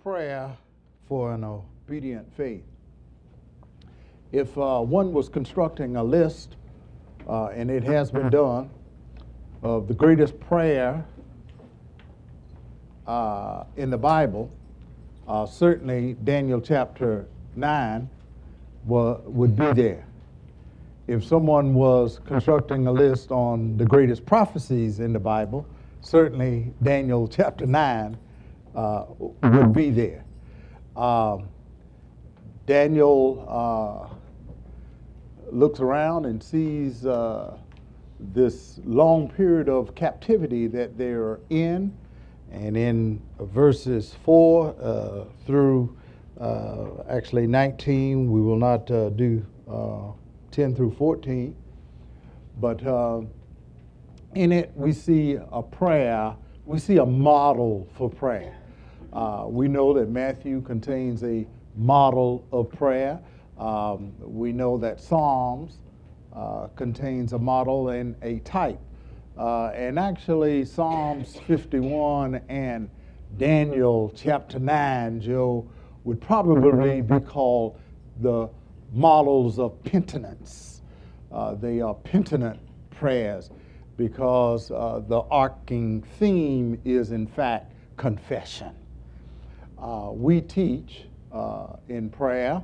prayer for an obedient faith. If one was constructing a list, and it has been done, of the greatest prayer in the Bible, certainly Daniel chapter 9 would be there. If someone was constructing a list on the greatest prophecies in the Bible, certainly Daniel chapter 9 would be there. Daniel looks around and sees this long period of captivity that they're in. And in verses 4 through actually 19, we will not do 10 through 14. But in it, we see a prayer, we see a model for prayer. We know that Matthew contains a model of prayer. We know that Psalms contains a model and a type. And actually, Psalms 51 and Daniel chapter 9, Joe, would probably be called the models of penitence. They are penitent prayers because the arcing theme is, in fact, confession. We teach in prayer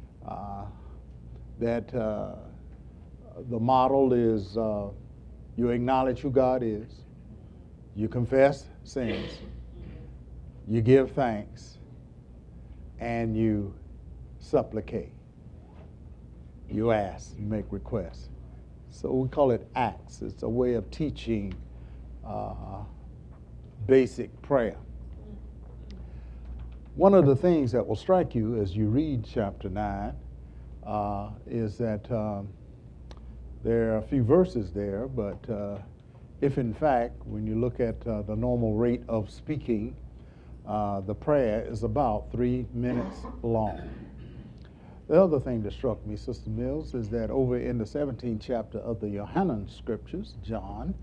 that the model is you acknowledge who God is, you confess sins, you give thanks, and you supplicate. You ask, you make requests. So we call it acts. It's a way of teaching basic prayer. One of the things that will strike you as you read chapter 9 is that there are a few verses there, but if in fact, when you look at the normal rate of speaking, the prayer is about 3 minutes long. The other thing that struck me, Sister Mills, is that over in the 17th chapter of the Johannine Scriptures, John,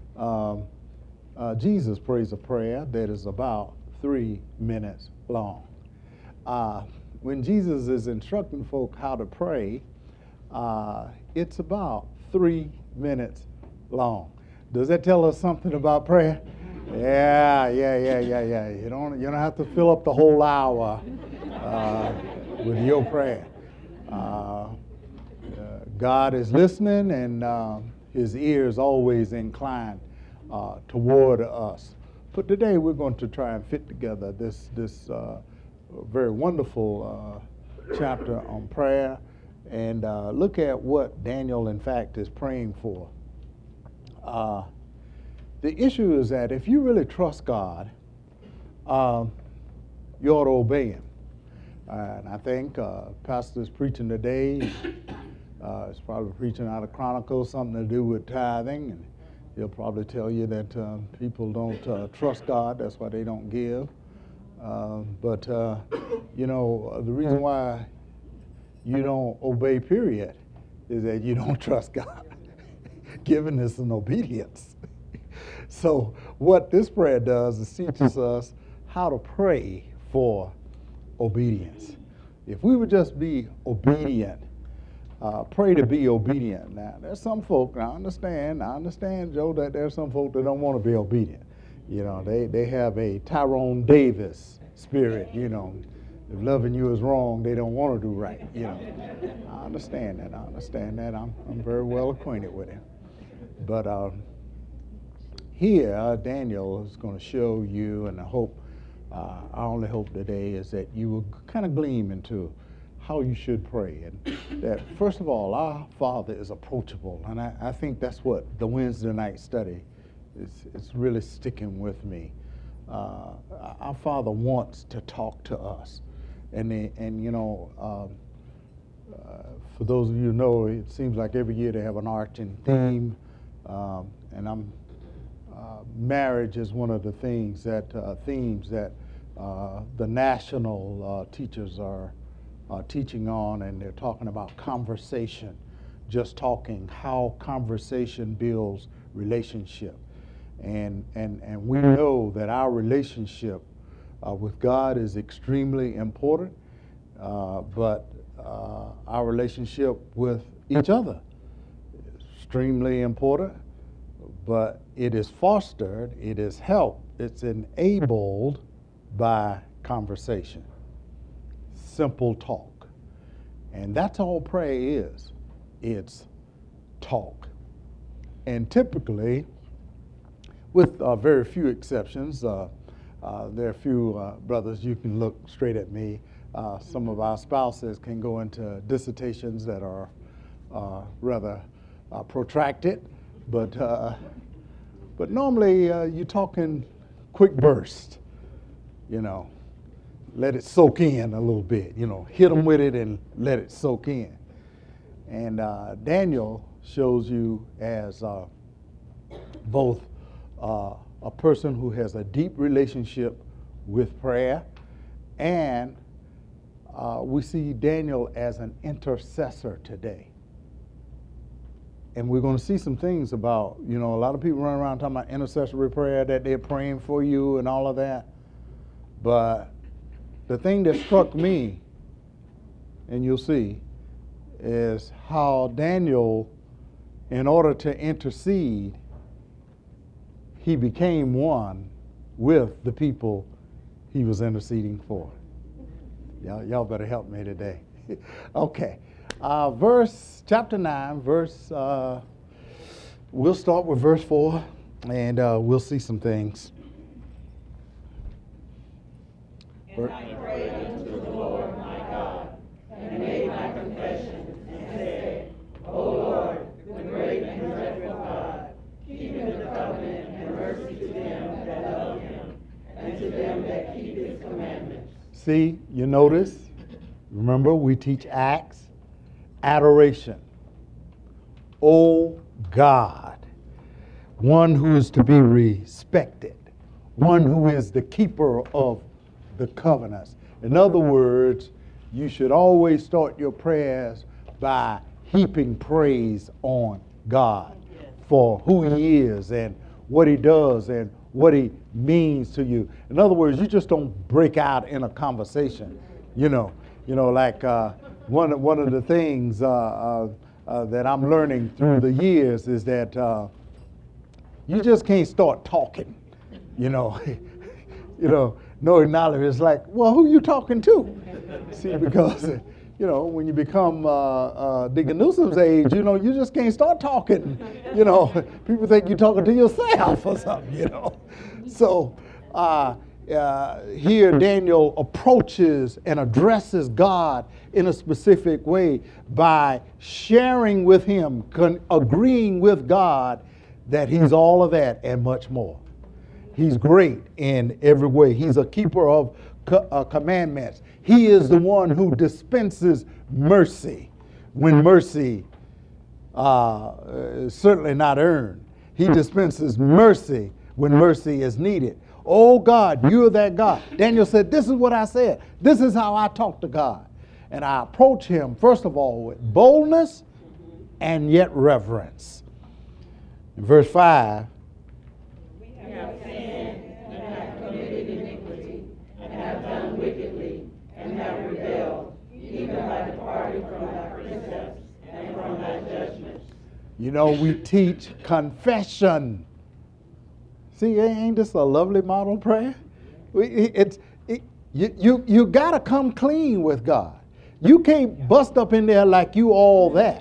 Jesus prays a prayer that is about 3 minutes long. When Jesus is instructing folk how to pray, it's about 3 minutes long. Does that tell us something about prayer? Yeah. You don't have to fill up the whole hour with your prayer. God is listening, and his ear is always inclined toward us. But today we're going to try and fit together this very wonderful chapter on prayer and look at what Daniel, in fact, is praying for. The issue is that if you really trust God, you ought to obey him. And I think pastor's preaching today, he's probably preaching out of Chronicles, something to do with tithing, and he'll probably tell you that people don't trust God, that's why they don't give. But the reason why you don't obey, period, is that you don't trust God. Giving is an obedience. So what this prayer does is teaches us how to pray for obedience. If we would just be obedient, pray to be obedient. Now, there's some folk, I understand, Joe, that there's some folk that don't want to be obedient. They have a Tyrone Davis spirit, If loving you is wrong, they don't want to do right, I understand that. I'm very well acquainted with him. But here, Daniel is going to show you, and our only hope today is that you will kind of gleam into how you should pray. And that, first of all, our Father is approachable. And I think that's what the Wednesday night study is really sticking with me. Our Father wants to talk to us. For those of you who know, it seems like every year they have an arching theme. And marriage is one of the themes that the national teachers are teaching on, and they're talking about conversation, just talking, how conversation builds relationship. And we know that our relationship with God is extremely important, but our relationship with each other is extremely important, but it is fostered, it is helped, it's enabled by conversation, simple talk. And that's all prayer is. It's talk. And typically, with very few exceptions, there are a few brothers, you can look straight at me. Some of our spouses can go into dissertations that are rather protracted, but normally you talk in quick bursts, let it soak in a little bit, hit them with it and let it soak in. And Daniel shows you as both a person who has a deep relationship with prayer, and we see Daniel as an intercessor today. And we're going to see some things about, a lot of people run around talking about intercessory prayer, that they're praying for you and all of that. But the thing that struck me, and you'll see, is how Daniel, in order to intercede, he became one with the people he was interceding for. Y'all better help me today. Okay. Chapter 9, we'll start with verse 4, and we'll see some things. And I prayed unto the Lord my God, and made my confession, and said, O Lord, the great and dreadful God, keeping the covenant and mercy to them that love him, and to them that keep his commandments. See, you notice, remember we teach Acts, adoration. O God, one who is to be respected, one who is the keeper of the covenants. In other words, you should always start your prayers by heaping praise on God for who he is and what he does and what he means to you. In other words, you just don't break out in a conversation. Like one of the things that I'm learning through the years is that you just can't start talking. No acknowledgement. It's like, well, who you talking to? See, because when you become Deacon Newsom's age, you just can't start talking. People think you're talking to yourself or something. So here Daniel approaches and addresses God in a specific way by sharing with him, agreeing with God that he's all of that and much more. He's great in every way. He's a keeper of commandments. He is the one who dispenses mercy when mercy is certainly not earned. He dispenses mercy when mercy is needed. Oh God, you're that God. Daniel said, this is what I said. This is how I talk to God. And I approach him, first of all, with boldness and yet reverence. In verse 5, We have sinned and have committed iniquity, and have done wickedly, and have rebelled, even by departing from thy precepts and from thy judgments. We teach confession. See, ain't this a lovely model prayer? You got to come clean with God. You can't bust up in there like you all that.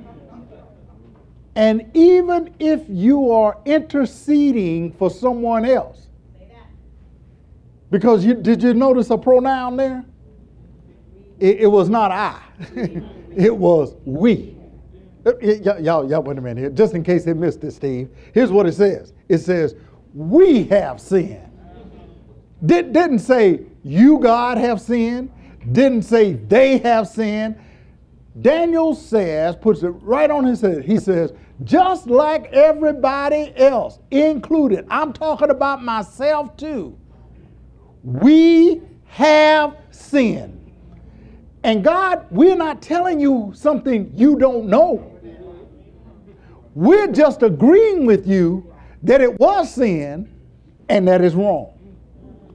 And even if you are interceding for someone else, because did you notice a pronoun there? It was not I. It was we. Y'all, wait a minute here. Just in case they missed it, Steve. Here's what it says. It says, we have sinned. Didn't say you, God, have sinned. Didn't say they have sinned. Daniel says, puts it right on his head. He says, just like everybody else, included, I'm talking about myself too, we have sinned. And God, we're not telling you something you don't know. We're just agreeing with you that it was sin and that is wrong.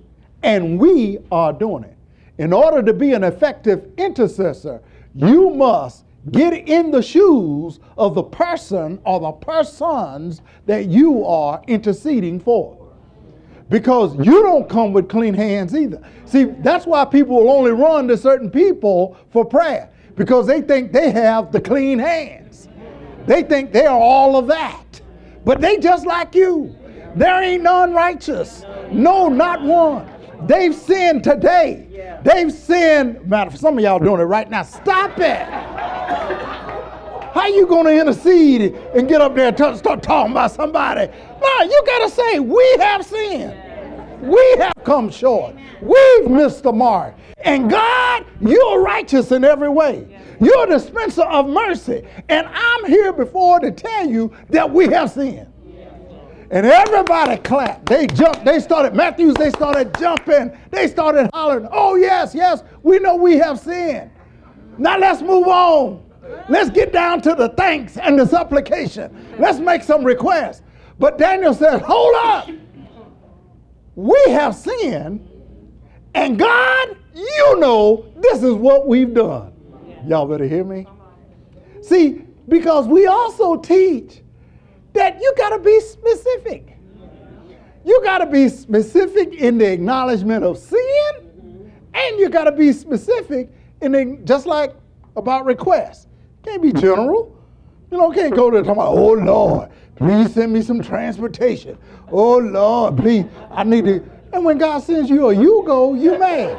And we are doing it. In order to be an effective intercessor, you must get in the shoes of the person or the persons that you are interceding for. Because you don't come with clean hands either. See, that's why people will only run to certain people for prayer, because they think they have the clean hands. They think they are all of that. But they just like you. There ain't none righteous. No, not one. They've sinned today. They've sinned. Matter of some of y'all doing it right now. Stop it. How you going to intercede and get up there and start talking about somebody? No, you got to say, we have sinned. We have come short. We've missed the mark. And God, you're righteous in every way. You're a dispenser of mercy. And I'm here before to tell you that we have sinned. And everybody clapped. They jumped. They started jumping. They started hollering, oh, yes, yes, we know we have sinned. Now let's move on. Let's get down to the thanks and the supplication. Let's make some requests. But Daniel said, hold up. We have sinned, and God, you know this is what we've done. Y'all better hear me. See, because we also teach that you got to be specific. You got to be specific in the acknowledgement of sin, and you got to be specific just like about requests. Can't be general. You know, can't go to talking about, oh, Lord, please send me some transportation. Oh, Lord, please, I need to. And when God sends you a you go, you mad.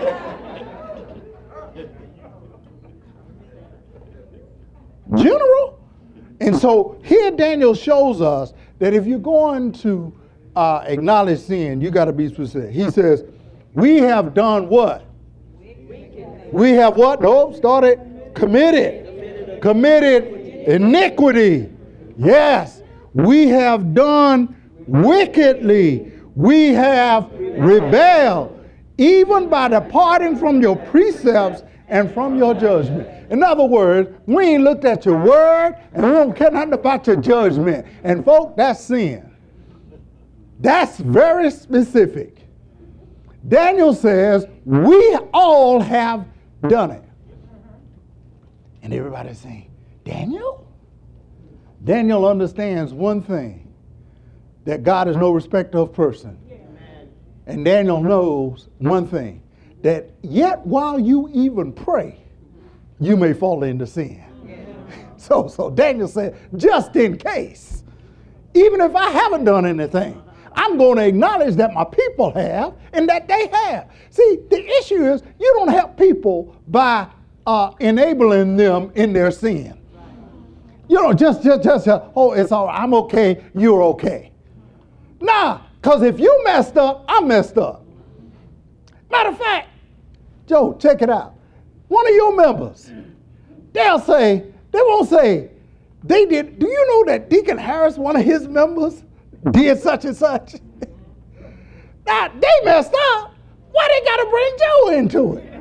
General. And so here Daniel shows us that if you're going to acknowledge sin, you got to be specific. He says, we have done what? We have what? No, started. Committed iniquity. Yes, we have done wickedly. We have rebelled, even by departing from your precepts and from your judgment. In other words, we ain't looked at your word, and we don't care nothing about your judgment. And folks, that's sin. That's very specific. Daniel says, we all have done it. And everybody's saying, Daniel? Daniel understands one thing, that God is no respecter of person. And Daniel knows one thing, that yet while you even pray, you may fall into sin. So Daniel said, just in case, even if I haven't done anything, I'm going to acknowledge that my people have and that they have. See, the issue is you don't help people by enabling them in their sin. You know, just oh, it's all right, I'm okay, you're okay. Nah, because if you messed up, I'm messed up. Matter of fact, Joe, check it out. One of your members, they won't say, they did, do you know that Deacon Harris, one of his members, did such and such? Now, they messed up. Why they got to bring Joe into it?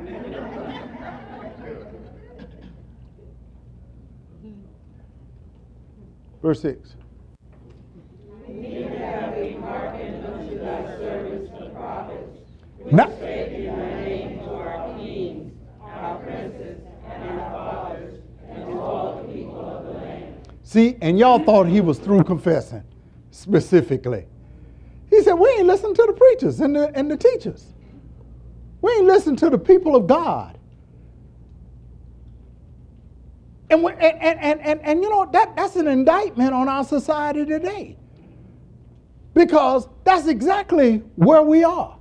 Verse 6. Neither have we hearkened unto thy servants the prophets, which Now, spake in thy name to our kings, our princes, and our fathers, and to all the people of the land. see, and y'all thought he was through confessing specifically. He said, we ain't listened to the preachers and the teachers. We ain't listened to the people of God. And you know, that's an indictment on our society today. Because that's exactly where we are.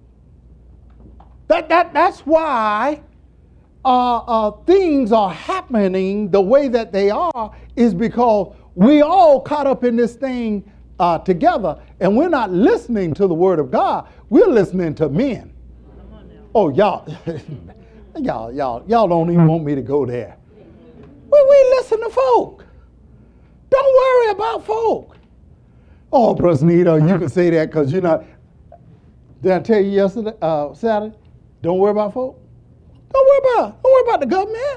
That's why things are happening the way that they are, is because we all caught up in this thing together, and we're not listening to the word of God. We're listening to men. Oh, y'all don't even want me to go there. We listen to folk. Don't worry about folk. Oh, Brother Nita, you can say that because you're not. Did I tell you Saturday? Don't worry about folk. Don't worry about the government.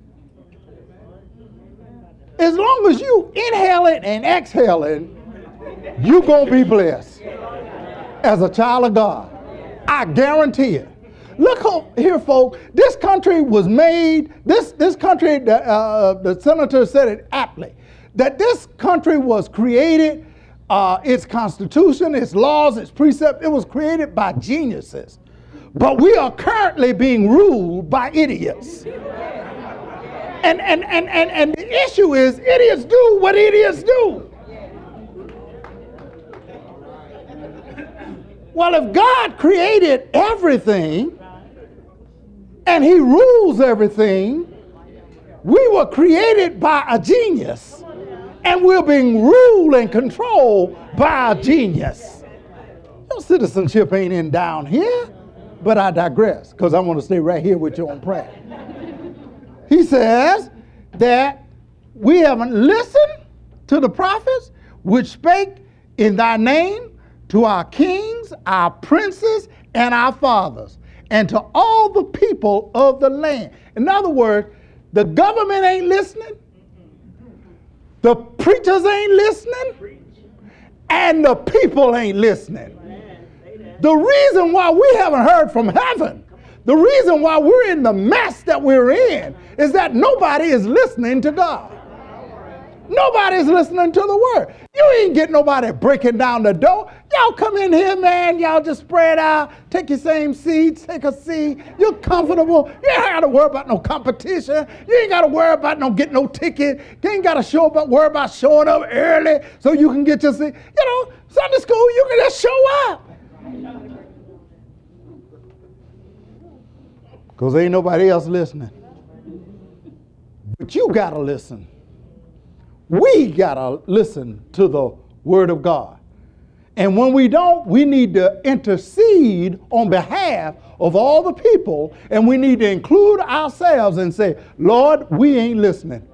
As long as you inhale it and exhale it, you're going to be blessed as a child of God. I guarantee it. Look here, folks. This country was made, this country, the senator said it aptly, that this country was created, its constitution, its laws, its precepts, it was created by geniuses. But we are currently being ruled by idiots. And the issue is, idiots do what idiots do. Well, if God created everything and he rules everything, we were created by a genius and we're being ruled and controlled by a genius. Your citizenship ain't in down here, but I digress because I want to stay right here with you on prayer. He says that we haven't listened to the prophets which spake in thy name to our kings, our princes, and our fathers, and to all the people of the land. In other words, the government ain't listening, the preachers ain't listening, and the people ain't listening. The reason why we haven't heard from heaven, the reason why we're in the mess that we're in, is that nobody is listening to God. Nobody's listening to the word. You ain't getting nobody breaking down the door. Y'all come in here, man. Y'all just spread out. Take your same seats. Take a seat. You're comfortable. You ain't got to worry about no competition. You ain't got to worry about no getting no ticket. You ain't got to worry about showing up early so you can get your seat. You know, Sunday school, you can just show up. Because ain't nobody else listening. But you got to listen. We got to listen to the word of God. And when we don't, we need to intercede on behalf of all the people, and we need to include ourselves and say, Lord, we ain't listening.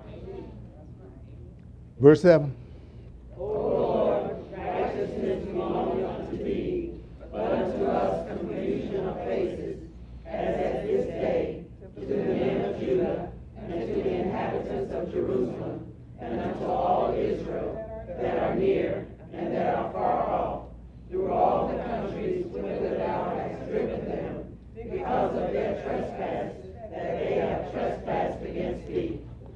Verse 7. O Lord, righteousness belongs unto thee, but unto us confusion of faces, as at this day, to the men of Judah, and to the inhabitants of Jerusalem, and unto all Israel that are near and that are far off, through all the countries whither thou hast driven them, because of their trespass, that they have trespassed against thee.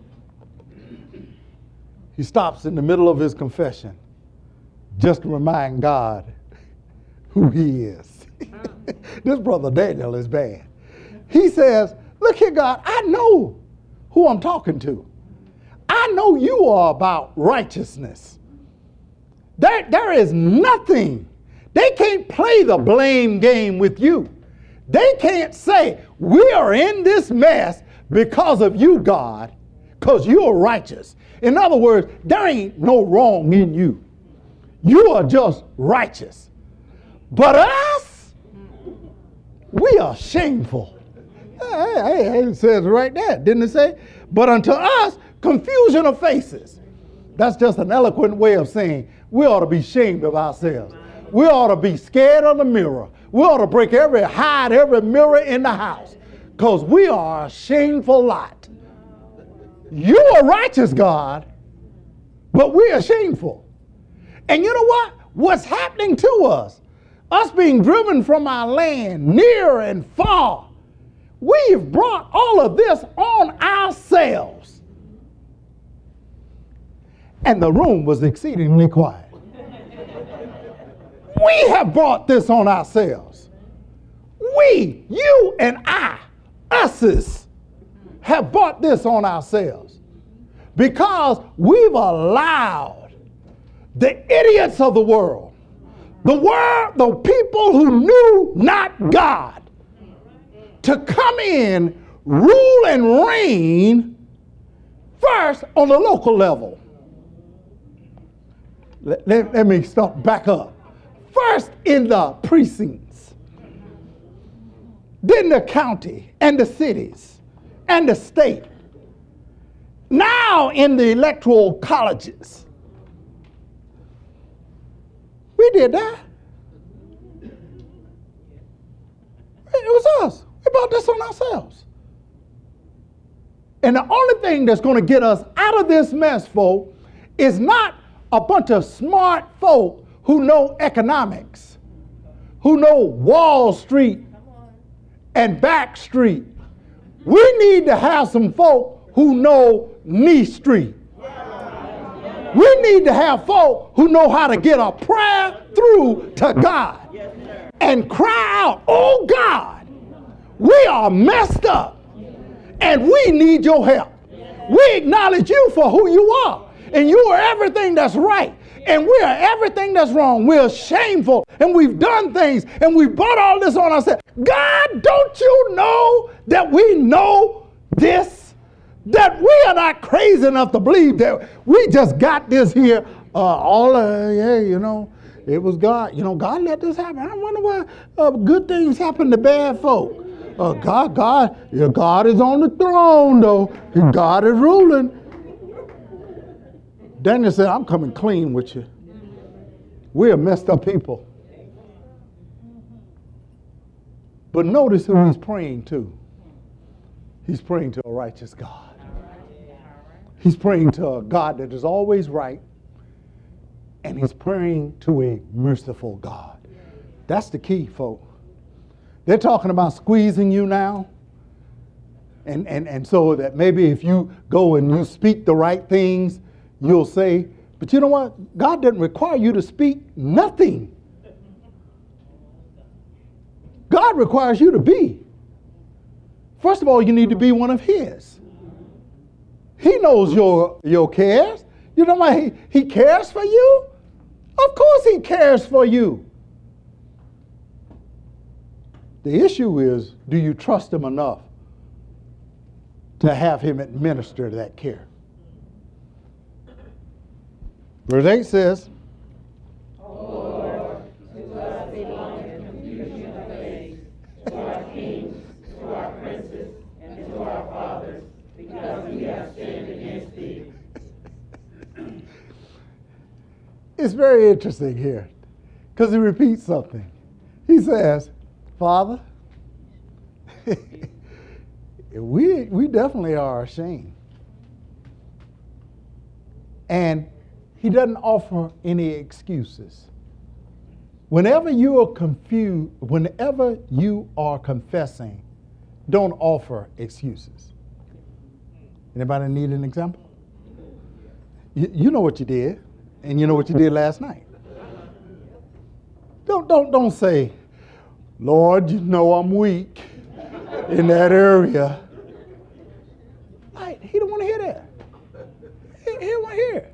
He stops in the middle of his confession just to remind God who he is. This brother Daniel is bad. He says, look here, God, I know who I'm talking to. I know you are about righteousness. There is nothing. They can't play the blame game with you. They can't say, we are in this mess because of you, God, because you are righteous. In other words, there ain't no wrong in you. You are just righteous. But us, we are shameful. Hey, it says right there, didn't it say? But unto us, confusion of faces. That's just an eloquent way of saying we ought to be ashamed of ourselves. We ought to be scared of the mirror. We ought to hide every mirror in the house, because we are a shameful lot. You are righteous, God, but we are shameful. And you know what? What's happening to us being driven from our land near and far, we've brought all of this on ourselves. And the room was exceedingly quiet. We have brought this on ourselves. We, you and I, us's, have brought this on ourselves because we've allowed the idiots of the world, the people who knew not God, to come in, rule and reign first on the local level. Let me start back up. First in the precincts, then the county and the cities and the state. Now in the electoral colleges. We did that. It was us. We brought this on ourselves. And the only thing that's going to get us out of this mess, folk, is not a bunch of smart folk who know economics, who know Wall Street and Back Street. We need to have some folk who know Knee Street. We need to have folk who know how to get a prayer through to God and cry out, oh God, we are messed up and we need your help. We acknowledge you for who you are, and you are everything that's right, and we are everything that's wrong. We're shameful, and we've done things, and we brought all this on ourselves. God, don't you know that we know this? That we are not crazy enough to believe that we just got this here. It was God. God let this happen. I wonder why good things happen to bad folk. God is on the throne, though. God is ruling. Daniel said, I'm coming clean with you. We are messed up people. But notice who he's praying to. He's praying to a righteous God. He's praying to a God that is always right. And he's praying to a merciful God. That's the key, folks. They're talking about squeezing you now. And so that maybe if you go and you speak the right things, you'll say, but you know what? God doesn't require you to speak nothing. God requires you to be. First of all, you need to be one of his. He knows your cares. You know why he cares for you? Of course he cares for you. The issue is, do you trust him enough to have him administer that care? Verse 8 says, O Lord, to us belong the confusion of days, to our kings, to our princes, and to our fathers, because we have sinned against thee. It's very interesting here, because he repeats something. He says, Father, we definitely are ashamed. And he doesn't offer any excuses. Whenever you are confused, whenever you are confessing, don't offer excuses. Anybody need an example? You know what you did, and you know what you did last night. Don't say, Lord, you know I'm weak in that area. He don't want to hear that. He don't want to hear it.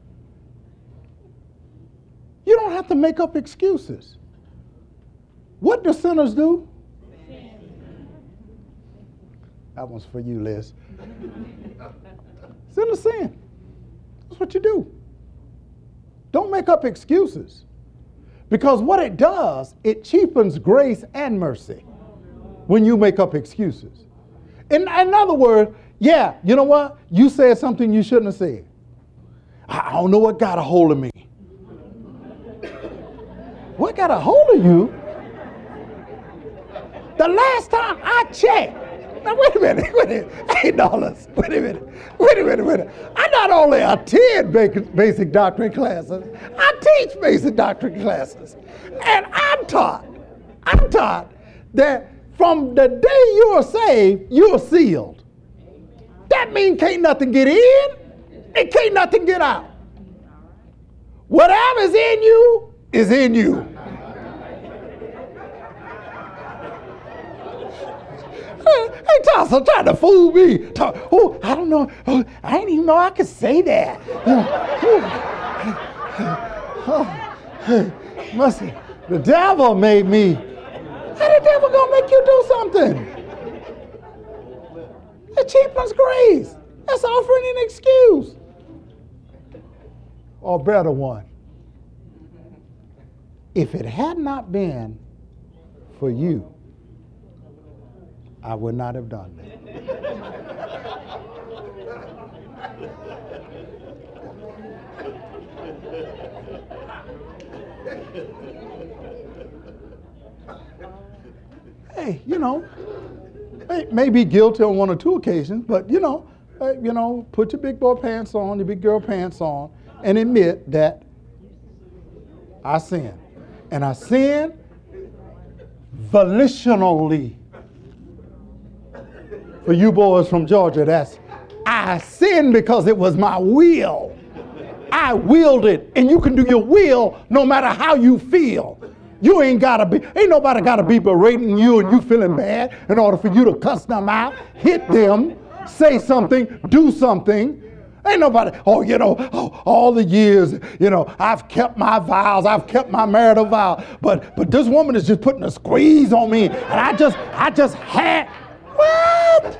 You don't have to make up excuses. What do sinners do? That one's for you, Liz. Sinners sin. That's what you do. Don't make up excuses. Because what it does, it cheapens grace and mercy when you make up excuses. In other words, yeah, you know what? You said something you shouldn't have said. I don't know what got a hold of me. What got a hold of you? The last time I checked. Now, wait a minute. $8. Wait a minute. I not only attend basic doctrine classes, I teach basic doctrine classes. And I'm taught that from the day you are saved, you are sealed. That means can't nothing get in, and can't nothing get out. Whatever's in you is in you. Hey, Tulsa trying to fool me. I don't know. I didn't even know I could say that. The devil made me. How the devil gonna make you do something? It cheapens grace. That's offering an excuse. Or better one. If it had not been for you, I would not have done that. Hey, may be guilty on one or two occasions, but put your big boy pants on, your big girl pants on, and admit that I sinned. And I sinned volitionally. For you boys from Georgia, that's I sinned because it was my will. I willed it, and you can do your will no matter how you feel. You ain't nobody gotta be berating you and you feeling bad in order for you to cuss them out, hit them, say something, do something. Ain't nobody, all the years, I've kept my vows, I've kept my marital vow, but this woman is just putting a squeeze on me, and I just had, what?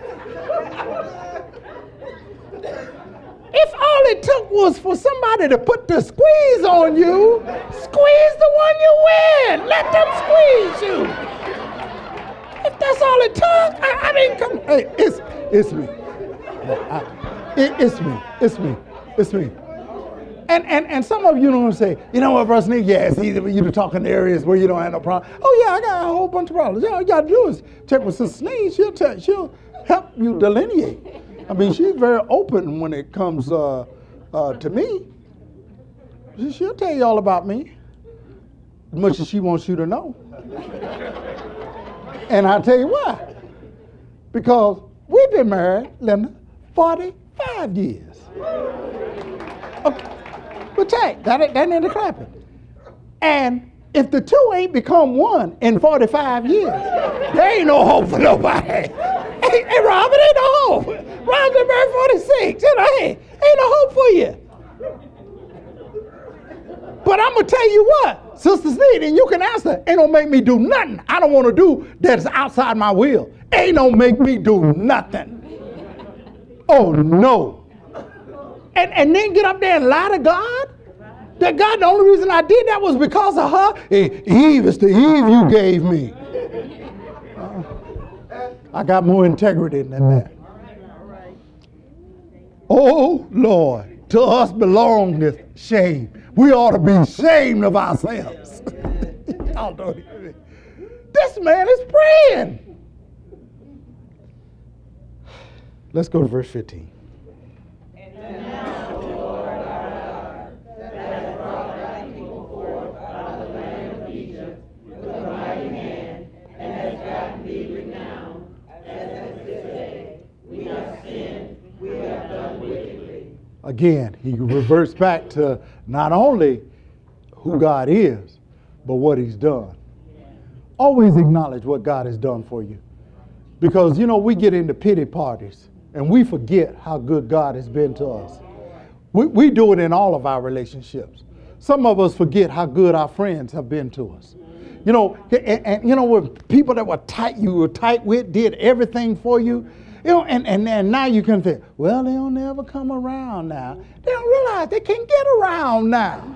If all it took was for somebody to put the squeeze on you, squeeze the one you with. Let them squeeze you. If that's all it took, I mean, come. Hey, it's me. It's me. And some of you don't say, you know what, Brother Sneak? Yeah, it's easy for you to talk in areas where you don't have no problem. Oh yeah, I got a whole bunch of problems. All you got to do is check with Sister Sneak. She'll help you delineate. I mean, she's very open when it comes to me. She'll tell you all about me, as much as she wants you to know. And I'll tell you why. Because we've been married, Linda, 45 years. Okay. But take, that ain't the clapping. And if the two ain't become one in 45 years, there ain't no hope for nobody. Hey, Robert, ain't no hope. Robert married 46. Hey, ain't no hope for you. But I'm going to tell you what, Sister Sneed, and you can answer, ain't gonna make me do nothing I don't want to do that's outside my will. Ain't gonna make me do nothing. Oh, no. And then get up there and lie to God? That God, the only reason I did that was because of her? Eve, it's the Eve you gave me. I got more integrity than that. Oh, Lord, to us belongeth shame. We ought to be ashamed of ourselves. This man is praying. Let's go to verse 15. And now, O Lord our God, that hast brought thy people forth out of the land of Egypt with a mighty hand, and hast gotten thee renowned, as this day, we have sinned, we have done wickedly. Again, he reverts back to not only who God is, but what he's done. Always acknowledge what God has done for you. Because, we get into pity parties and we forget how good God has been to us. We do it in all of our relationships. Some of us forget how good our friends have been to us. When people that you were tight with did everything for you, and now you can think, well, they'll never come around now. They don't realize they can't get around now.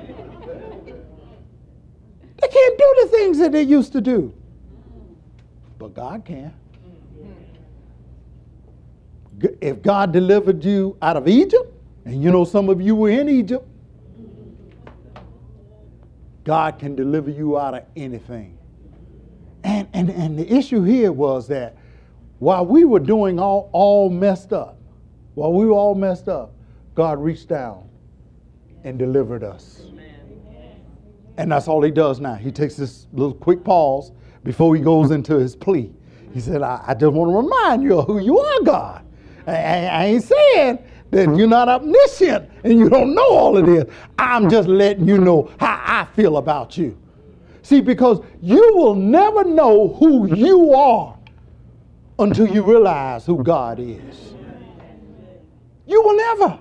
They can't do the things that they used to do. But God can. If God delivered you out of Egypt, and some of you were in Egypt, God can deliver you out of anything. And the issue here was that while we were doing all messed up, God reached down and delivered us. And that's all he does now. He takes this little quick pause before he goes into his plea. He said, I just want to remind you of who you are, God. I ain't saying that you're not omniscient and you don't know all of this. I'm just letting you know how I feel about you. See, because you will never know who you are until you realize who God is. You will never.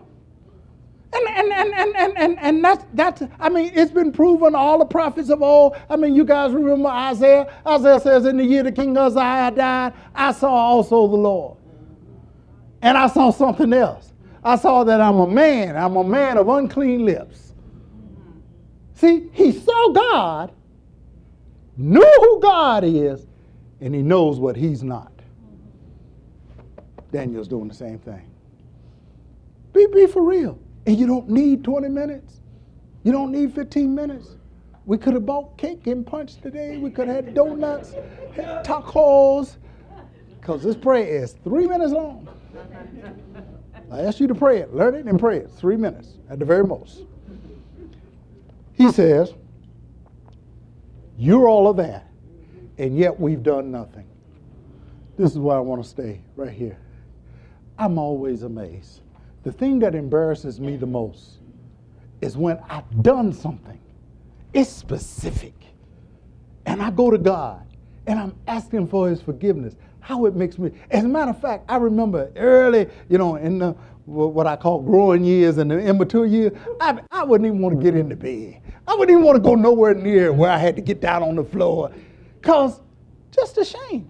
And that's it's been proven, all the prophets of old. You guys remember Isaiah? Isaiah says, in the year the King Uzziah died, I saw also the Lord. And I saw something else. I saw that I'm a man of unclean lips. See, he saw God, knew who God is, and he knows what he's not. Daniel's doing the same thing. Be for real. And you don't need 20 minutes. You don't need 15 minutes. We could have bought cake and punch today. We could have had donuts, had tacos. Because this prayer is 3 minutes long. I asked you to pray it. Learn it and pray it. 3 minutes at the very most. He says, you're all of that. and yet we've done nothing. This is where I want to stay, right here. I'm always amazed. The thing that embarrasses me the most is when I've done something. It's specific. And I go to God and I'm asking for his forgiveness. How it makes me. As a matter of fact, I remember early, in the what I call growing years and the immature years, I wouldn't even want to get into bed. I wouldn't even want to go nowhere near where I had to get down on the floor. Because just a shame.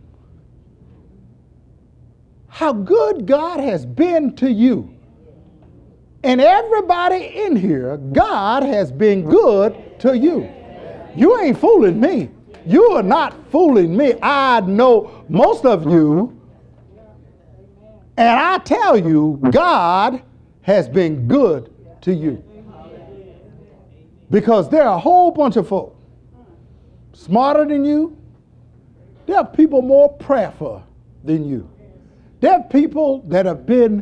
How good God has been to you. And everybody in here, God has been good to you. You ain't fooling me. You are not fooling me. I know most of you, and I tell you, God has been good to you. Because there are a whole bunch of folk smarter than you. There are people more prayerful than you. There are people that have been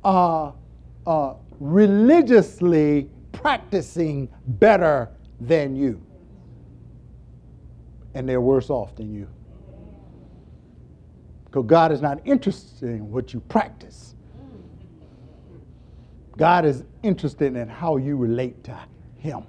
religiously practicing better than you. And they're worse off than you. Because God is not interested in what you practice. God is interested in how you relate to him.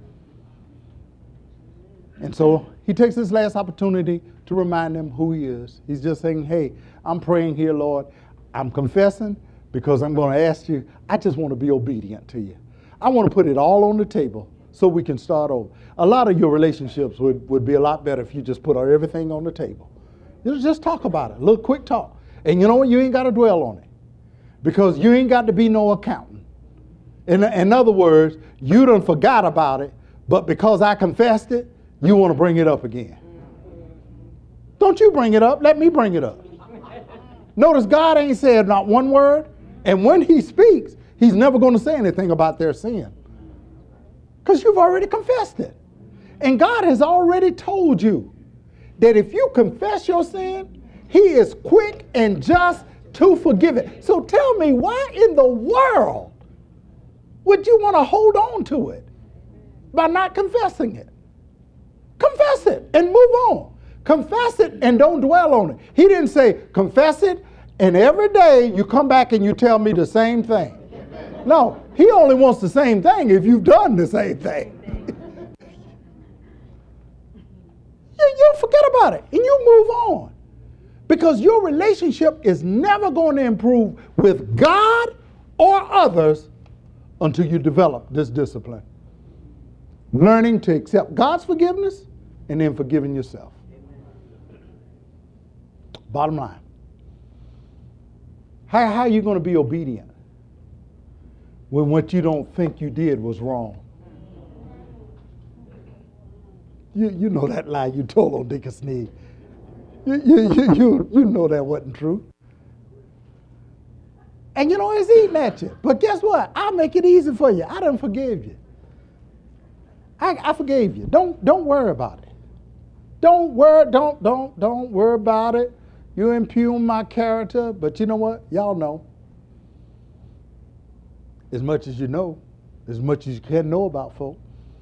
And so he takes this last opportunity to remind them who he is. He's just saying, hey, I'm praying here, Lord. I'm confessing because I'm going to ask you. I just want to be obedient to you. I want to put it all on the table so we can start over. A lot of your relationships would be a lot better if you just put everything on the table. You just talk about it, a little quick talk. And you know what? You ain't got to dwell on it because you ain't got to be no accountant. In other words, you done forgot about it, but because I confessed it, you want to bring it up again. Don't you bring it up. Let me bring it up. Notice God ain't said not one word. And when he speaks, he's never going to say anything about their sin. Because you've already confessed it. And God has already told you that if you confess your sin, he is quick and just to forgive it. So tell me, why in the world would you want to hold on to it by not confessing it? Confess it and move on. Confess it and don't dwell on it. He didn't say confess it and every day you come back and you tell me the same thing. No, he only wants the same thing if you've done the same thing. you forget about it and you move on. Because your relationship is never going to improve with God or others until you develop this discipline. Learning to accept God's forgiveness and then forgiving yourself. Bottom line. How are you going to be obedient when what you don't think you did was wrong? You know that lie you told on Deacon Sneed. You know that wasn't true. And you know it's eating at you. But guess what? I'll make it easy for you. I done forgave you. I forgave you. Don't worry about it. Don't worry about it. You impugn my character, but you know what? Y'all know. As much as you know, as much as you can know about folk.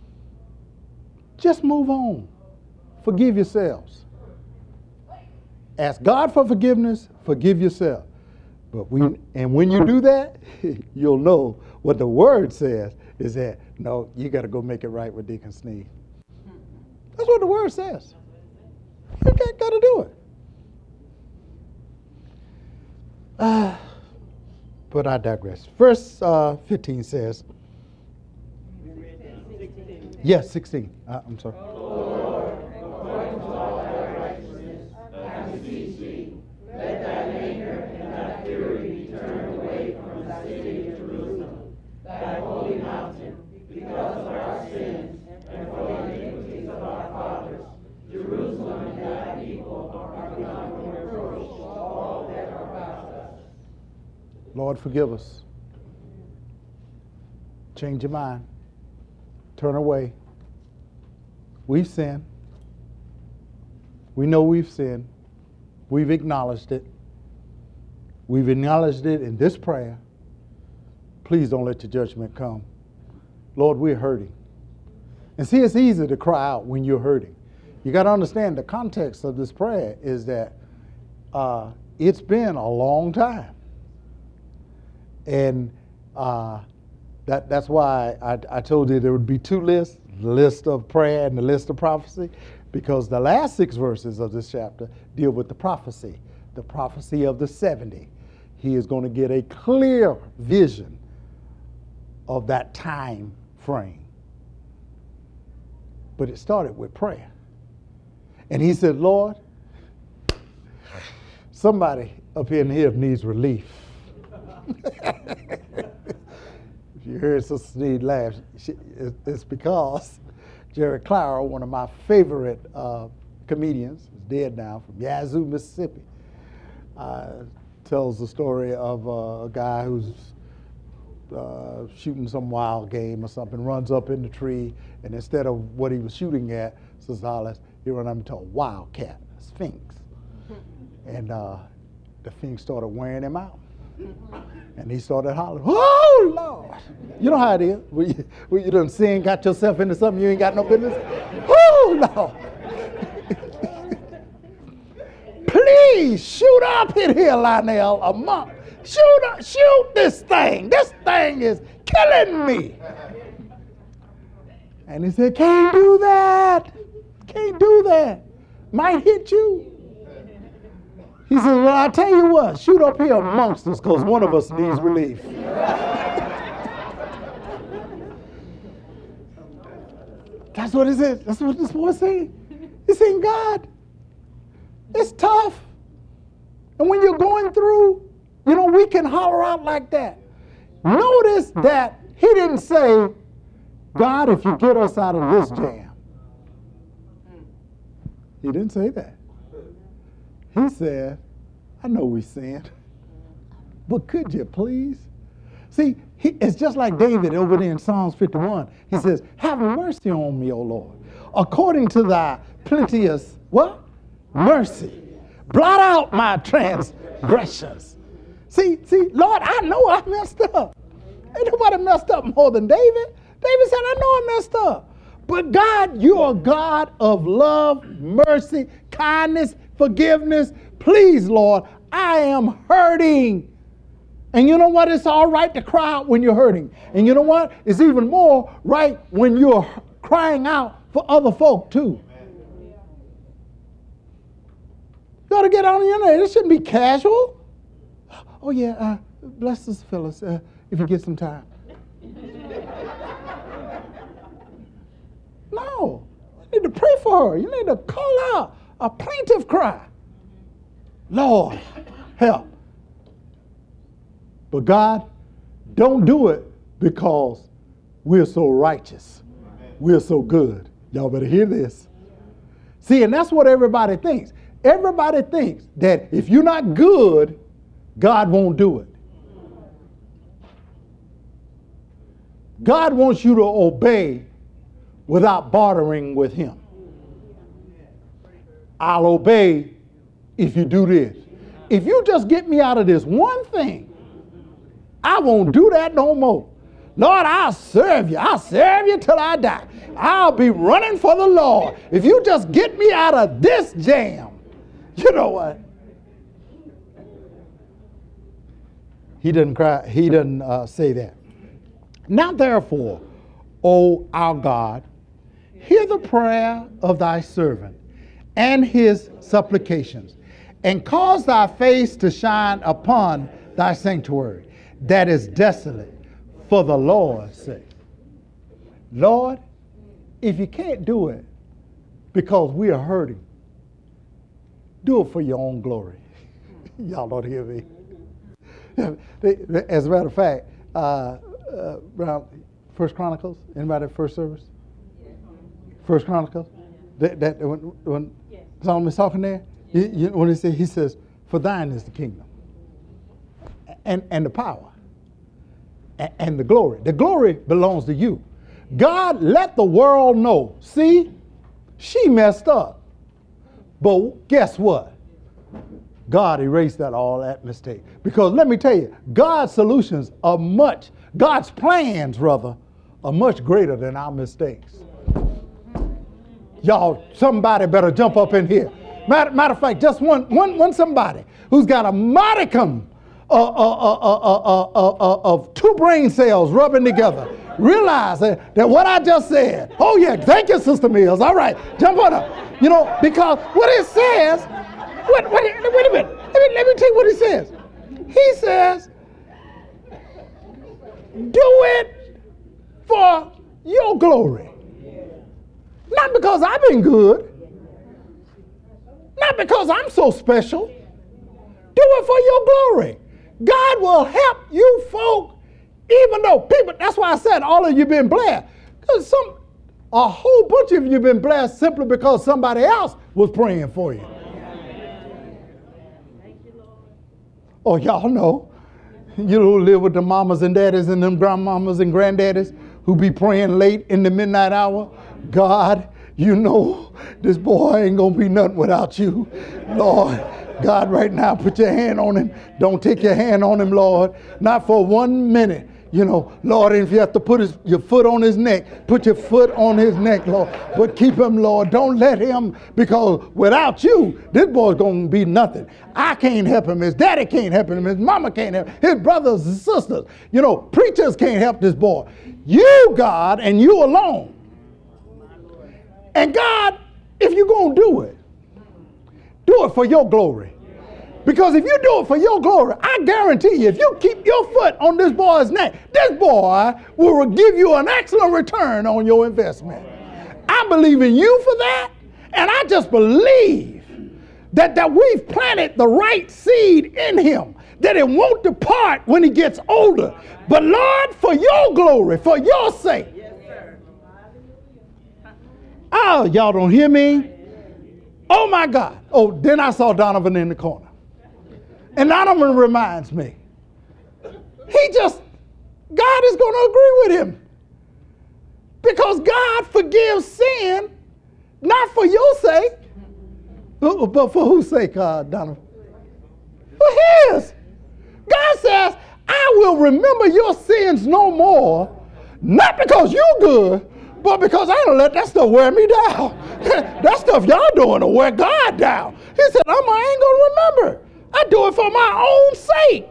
Just move on. Forgive yourselves. Ask God for forgiveness, forgive yourself. And when you do that, you'll know what the word says is that, no, you got to go make it right with Deacon Sneed. That's what the word says. You got to do it. But I digress. Verse 15 says, yes, 16. I'm sorry. Lord, forgive us. Change your mind. Turn away. We've sinned. We know we've sinned. We've acknowledged it. We've acknowledged it in this prayer. Please don't let your judgment come. Lord, we're hurting. And see, it's easy to cry out when you're hurting. You got to understand the context of this prayer is that it's been a long time. And that's why I told you there would be two lists, the list of prayer and the list of prophecy, because the last 6 verses of this chapter deal with the prophecy of the 70. He is going to get a clear vision of that time frame. But it started with prayer. And he said, Lord, somebody up in here needs relief. If you heard Sister Sneed laugh, it's because Jerry Clower, one of my favorite comedians, is dead now, from Yazoo, Mississippi, tells the story of a guy who's shooting some wild game or something, runs up in the tree, and instead of what he was shooting at, Sister Hollis, he ran up into a wildcat, a sphinx. And the sphinx started wearing him out. And he started hollering, oh, Lord. You know how it is. When you done sin, got yourself into something you ain't got no business. Oh, Lord. Please shoot up in here, Lionel, a monk. Shoot this thing. This thing is killing me. And he said, can't do that. Can't do that. Might hit you. He said, well, I'll tell you what, shoot up here amongst us because one of us needs relief. That's what it is. That's what this boy saying. He's saying, God, it's tough. And when you're going through, we can holler out like that. Notice that he didn't say, God, if you get us out of this jam. He didn't say that. He said, I know we sinned, but could you please? See, it's just like David over there in Psalms 51. He says, have mercy on me, O Lord, according to thy plenteous, what? Mercy. Blot out my transgressions. See, Lord, I know I messed up. Ain't nobody messed up more than David. David said, I know I messed up. But God, you are God of love, mercy, kindness, forgiveness. Please, Lord, I am hurting. And you know what? It's all right to cry out when you're hurting. And you know what? It's even more right when you're crying out for other folk, too. You ought to get on your name. It shouldn't be casual. Oh, yeah, bless us, Phyllis, if you get some time. No. You need to pray for her. You need to call out a plaintive cry. Lord, help. But God, don't do it because we're so righteous. We're so good. Y'all better hear this. See, and that's what everybody thinks. Everybody thinks that if you're not good, God won't do it. God wants you to obey without bartering with him. I'll obey if you do this. If you just get me out of this one thing, I won't do that no more. Lord, I'll serve you. I'll serve you till I die. I'll be running for the Lord. If you just get me out of this jam, you know what? He doesn't cry. He doesn't say that. Now, therefore, O our God, hear the prayer of thy servant and his supplications, and cause thy face to shine upon thy sanctuary that is desolate for the Lord's sake. Lord, if you can't do it because we are hurting, do it for your own glory. Y'all don't hear me. As a matter of fact, around First Chronicles, anybody at first service? First Chronicles? That when Solomon's talking there, when he says, for thine is the kingdom and the power and the glory. The glory belongs to you. God, let the world know. See, she messed up. But guess what? God erased all that mistake. Because let me tell you, God's solutions are God's plans, rather, are much greater than our mistakes. Y'all, somebody better jump up in here. Matter of fact, just one somebody who's got a modicum of two brain cells rubbing together. Realize that what I just said. Oh yeah, thank you, Sister Mills. All right, jump on up. You know, because what it says. Wait a minute. Let me tell you what it says. He says, do it for your glory. Not because I've been good. Not because I'm so special. Do it for your glory. God will help you folk, even though people, that's why I said all of you been blessed. Because a whole bunch of you been blessed simply because somebody else was praying for you. Oh, y'all know. You who live with the mamas and daddies and them grandmamas and granddaddies who be praying late in the midnight hour. God, you know this boy ain't going to be nothing without you. Lord, God, right now, put your hand on him. Don't take your hand on him, Lord. Not for 1 minute. You know, Lord, if you have to put your foot on his neck, put your foot on his neck, Lord. But keep him, Lord. Don't let him, because without you, this boy's going to be nothing. I can't help him. His daddy can't help him. His mama can't help him. His brothers and sisters. You know, preachers can't help this boy. You, God, and you alone. And God, if you're going to do it for your glory. Because if you do it for your glory, I guarantee you, if you keep your foot on this boy's neck, this boy will give you an excellent return on your investment. I believe in you for that, and I just believe that we've planted the right seed in him, that it won't depart when he gets older. But Lord, for your glory, for your sake. Oh, y'all don't hear me? Oh my God. Oh, then I saw Donovan in the corner. And Donovan reminds me, God is going to agree with him. Because God forgives sin, not for your sake, but for whose sake, Donovan? For his. God says, I will remember your sins no more, not because you're good, but because I don't let that stuff wear me down. That stuff y'all doing to wear God down. He said, I ain't going to remember. I do it for my own sake.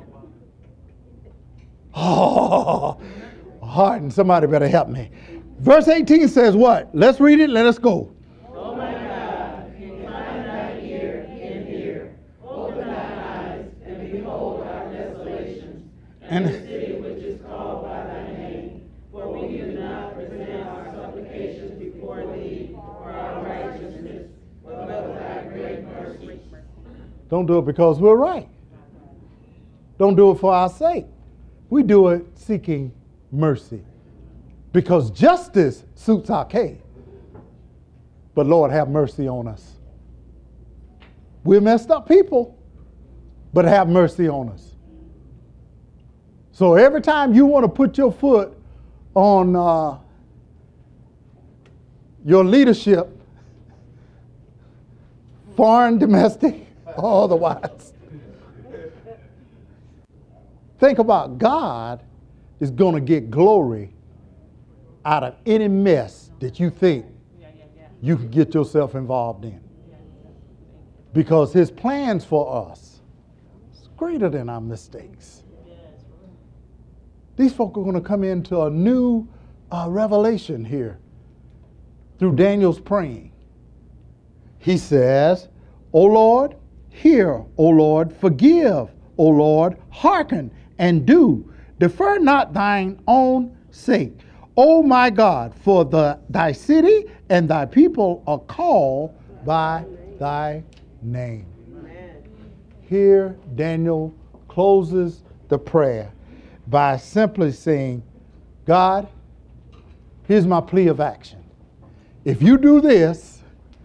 Oh, Harden, somebody better help me. Verse 18 says what? Let's read it. Let us go. Oh my God, incline thine ear and hear. Open thine eyes and behold our desolations and the city which is called by thy name. For we do not present our supplications before thee for our righteousness, but of thy great mercy. Don't do it because we're right. Don't do it for our sake. We do it seeking mercy. Because justice suits our case. But Lord, have mercy on us. We're messed up people, but have mercy on us. So every time you want to put your foot on your leadership, foreign, domestic, or otherwise, think about God is going to get glory out of any mess that you think you can get yourself involved in. Because his plans for us is greater than our mistakes. These folk are going to come into a new revelation here through Daniel's praying. He says, O Lord, hear, O Lord, forgive, O Lord, hearken and do. Defer not thine own sake. O my God, for thy city and thy people are called by thy name. Amen. Here Daniel closes the prayer by simply saying, God, here's my plea of action. If you do this,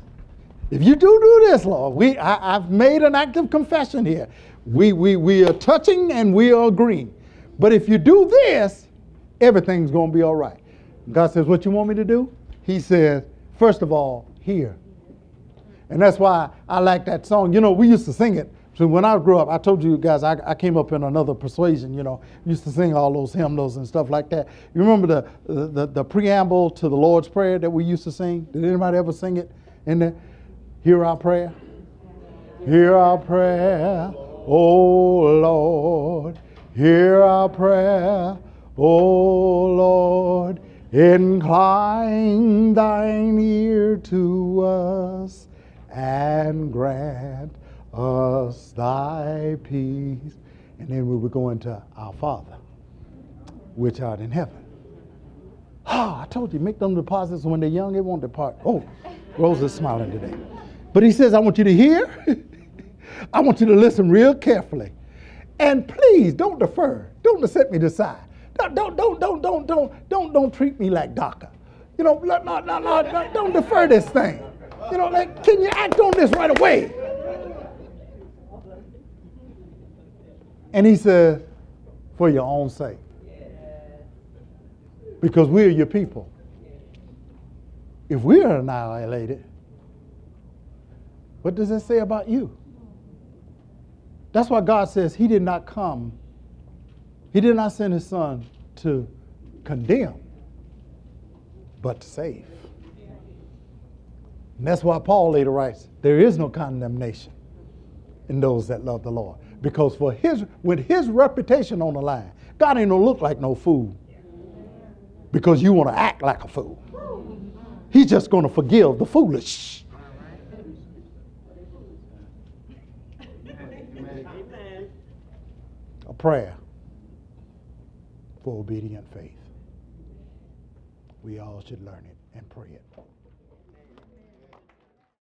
Lord, I've made an active confession here. We are touching and we are agreeing. But if you do this, everything's going to be all right. God says, what you want me to do? He says, first of all, hear. And that's why I like that song. You know, we used to sing it So when I grew up, I told you guys I came up in another persuasion, used to sing all those hymnals and stuff like that. You remember the preamble to the Lord's Prayer that we used to sing? Did anybody ever sing it in there? Hear our prayer. Hear our prayer, O Lord. Hear our prayer, O Lord. Incline thine ear to us and grant us thy peace. And then we were going to our Father, which art in heaven. I told you, make them deposits when they're young, it won't depart. Oh, Rosa's smiling today. But he says, I want you to hear. I want you to listen real carefully. And please don't defer. Don't set me aside. Don't treat me like DACA. No, don't defer this thing. Can you act on this right away? And he says, for your own sake. Because we're your people. If we're annihilated, what does it say about you? That's why God says he did not send his son to condemn, but to save. And that's why Paul later writes, there is no condemnation in those that love the Lord. Because with his reputation on the line, God ain't gonna look like no fool because you want to act like a fool. He's just gonna forgive the foolish. A prayer for obedient faith. We all should learn it and pray it.